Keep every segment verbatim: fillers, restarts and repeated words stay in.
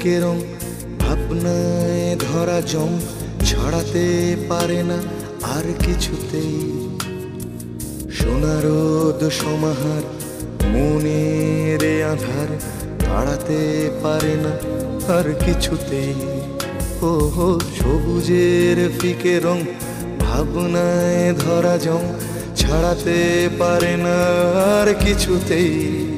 ফিকে রং ভাবনায় ধরা জং ছাড়াতে পারে না আর কিছুতেই। সোনারোদ সমাহার মনের আধার তাড়াতে পারে না আর কিছুতেই। ও হো সবুজের ফিকে রং ভাবনায় ধরা জং ছাড়াতে পারে না আর কিছুতেই।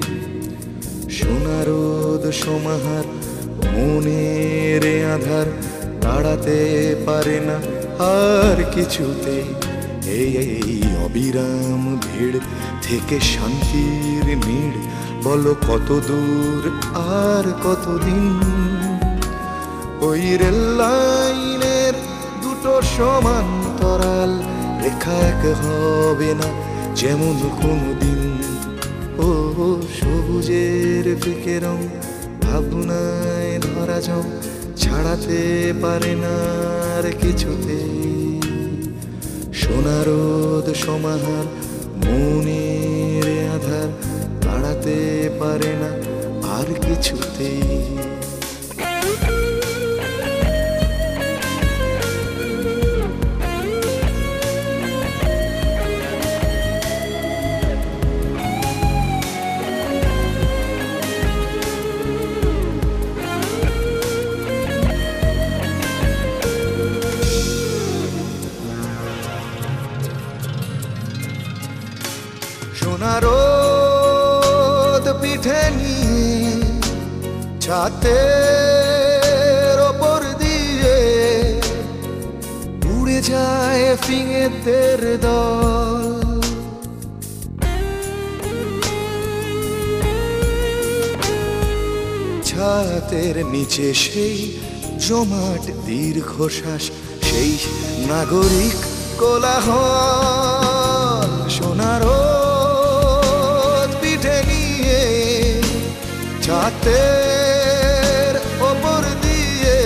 সোনারোদ সমাহার মনের আধার তাড়াতে পারে না আর কিছুতেই। এই এই অবিরাম ভিড় থেকে শান্তির নীড় বলো কত দূর আর কতদিন। ওই রেল লাইনের দুটো সমান্তরাল রেখা এক হবে না যেমন কোনদিন। ও সবুজের ফিকে রং ভাবনায় ধরা জং ছাড়াতে পারে না আর কিছুতেই। সোনারোদ সমাহার মনের আধার তাড়াতে পারে না আর কিছুতেই। সোনারোদ পিঠে নিয়ে ছাতের ওপর দিয়ে উড়ে যায় ফিঙেদের দল। ছাতের নিচে সেই জমাট দীর্ঘশ্বাস, সেই নাগরিক কোলাহল। সোনারোদ পিঠে নিয়ে ছাতের ওপর দিয়ে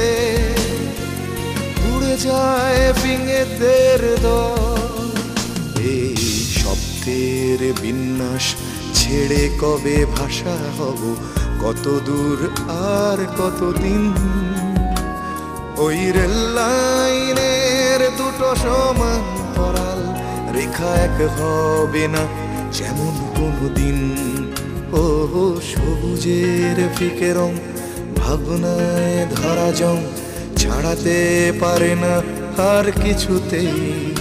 উড়ে যায় ফিঙেদের দল। এই শব্দের বিন্যাস ছেড়ে কবে ভাষা হব, কত দূর আর কতদিন। ওই রেল লাইনের দুটো সমান্তরাল রেখা এক হবে না যেমন কোনদিন। ও সবুজের ফিকে রং ভাবনায় ধরা জং ছাড়াতে পারে না আর কিছুতেই।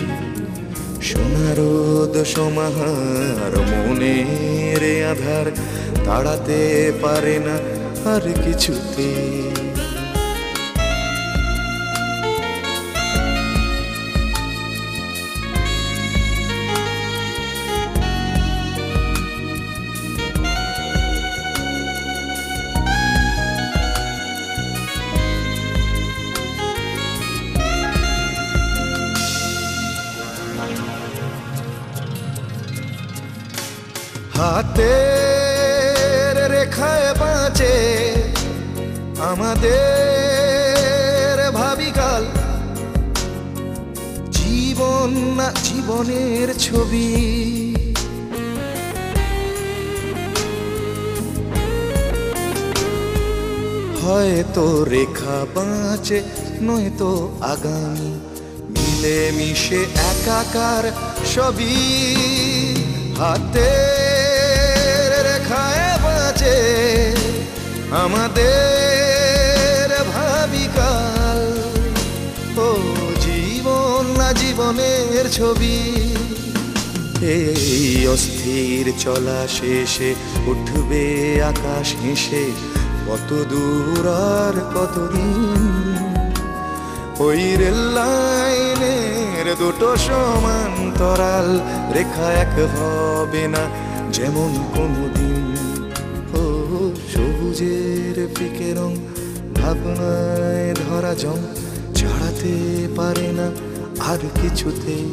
সোনারোদ সমাহার মনের আধার তাড়াতে পারে না আর কিছুতেই। হাতের রেখায় বাঁচে আমাদের ভাবিকাল, জীবন না জীবনের ছবি। হয়তো রেখা বাঁচে নয়তো আগামী, মিলে মিশে একাকার সবই। হাতের রেখায় বাঁচে আমাদের ভাবিকাল, ও জীবন না জীবনের ছবি। এই অস্থির চলা শেষে উঠবে আকাশ হেসে, কত দূর আর কতদিন। ওই রেল লাইনের দুটো সমান্তরাল রেখা এক হবে না যেমন কোনদিন। ও সবুজের ফিকে রং ভাবনায় ধরা জং ছাড়াতে পারে না আর কিছুতেই।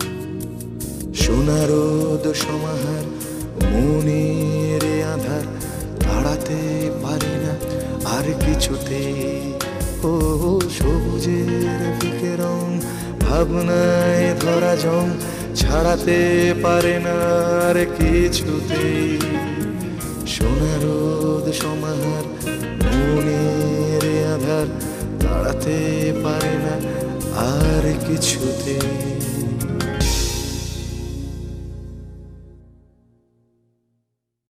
সোনারোদ সমাহার মনের আধার তাড়াতে পারে না আর কিছুতেই। ও সবুজের ফিকে রং ভাবনায় ধরা জং ছাড়াতে পারে না আর কিছুতেই। সোনারোদ সমাহার, মনের আধার তাড়াতে পারে না আর কিছুতে।